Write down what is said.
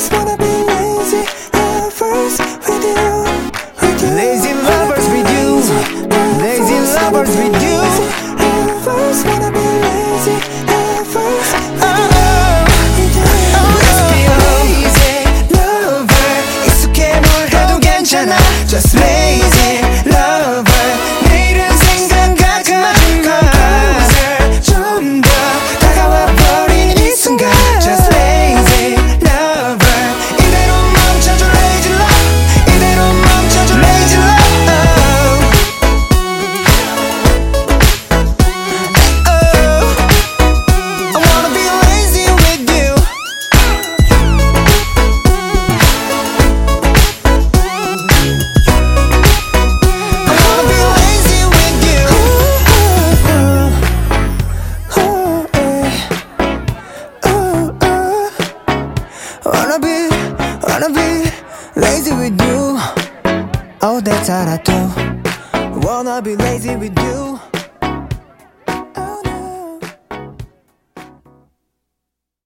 just wanna be lazy lovers with you, with you. Lazy lovers with you. Lazy lovers with you. Lovers wanna be lazy lovers with you. Let's be lazy lover. 익숙해 뭘 해도 괜찮아. Just lazy lover. 내일은 생각하지 마. 그것을 좀 더 다가와 버린 이 순간. Just lazy lover. 이대로 멈춰줘 lazy love. 이대로 멈춰줘 lazy love. I wanna be lazy with you. I wanna be lazy with you. Wanna be lazy with you. Oh, that's all I do. Wanna be lazy with you.